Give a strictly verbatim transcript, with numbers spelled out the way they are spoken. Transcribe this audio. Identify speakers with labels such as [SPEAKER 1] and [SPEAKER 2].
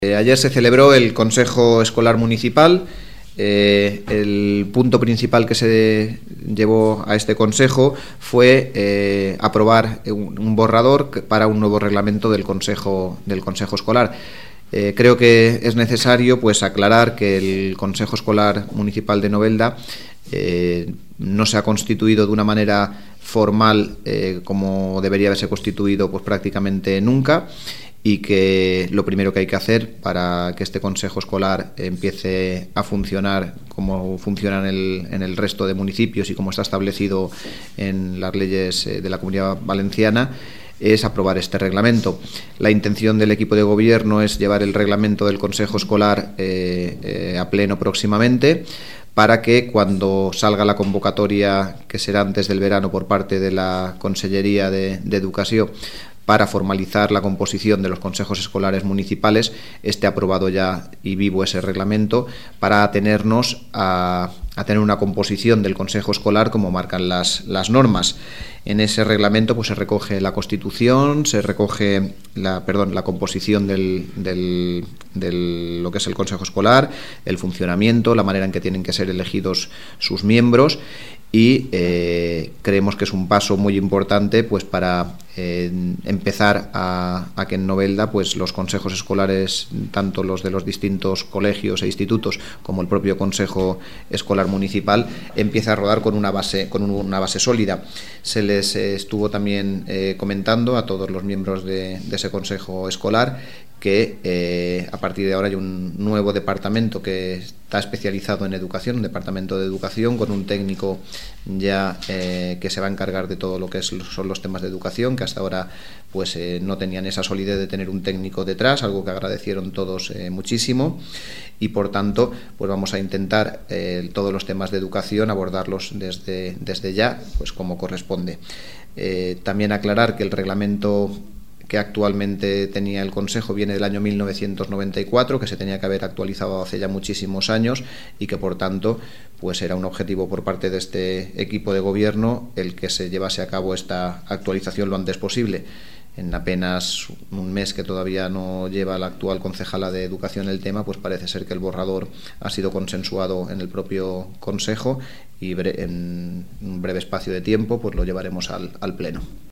[SPEAKER 1] Eh, ayer se celebró el Consejo Escolar Municipal. Eh, el punto principal que se llevó a este consejo fue eh, aprobar un, un borrador para un nuevo reglamento del Consejo, del Consejo Escolar. Eh, creo que es necesario pues aclarar que el Consejo Escolar Municipal de Novelda eh, no se ha constituido de una manera formal eh, como debería haberse constituido pues prácticamente nunca, y que lo primero que hay que hacer para que este consejo escolar empiece a funcionar como funciona en el, en el resto de municipios y como está establecido en las leyes de la Comunidad Valenciana es aprobar este reglamento. La intención del equipo de gobierno es llevar el reglamento del consejo escolar eh, eh, a pleno próximamente, para que cuando salga la convocatoria, que será antes del verano por parte de la Consellería de, de Educación, para formalizar la composición de los consejos escolares municipales, esté aprobado ya y vivo ese reglamento, para atenernos a, a tener una composición del consejo escolar como marcan las, las normas. En ese reglamento pues se recoge la Constitución, se recoge la, perdón, la composición del, del, del lo que es el consejo escolar, el funcionamiento, la manera en que tienen que ser elegidos sus miembros, y eh, creemos que es un paso muy importante pues para eh, empezar a, a que en Novelda pues los consejos escolares, tanto los de los distintos colegios e institutos como el propio consejo escolar municipal, empiece a rodar con una base, con una base sólida. Se les eh, estuvo también eh, comentando a todos los miembros de, de ese consejo escolar que eh, a partir de ahora hay un nuevo departamento que está especializado en educación, un departamento de educación con un técnico ya eh, que se va a encargar de todo lo que es, son los temas de educación, que hasta ahora pues eh, no tenían esa solidez de tener un técnico detrás, algo que agradecieron todos eh, muchísimo, y por tanto pues vamos a intentar eh, todos los temas de educación abordarlos desde, desde ya, pues como corresponde. Eh, también aclarar que el reglamento que actualmente tenía el Consejo viene del año mil novecientos noventa y cuatro, que se tenía que haber actualizado hace ya muchísimos años, y que por tanto pues era un objetivo por parte de este equipo de gobierno el que se llevase a cabo esta actualización lo antes posible. En apenas un mes que todavía no lleva la actual concejala de Educación el tema, pues parece ser que el borrador ha sido consensuado en el propio Consejo y en un breve espacio de tiempo pues lo llevaremos al, al Pleno.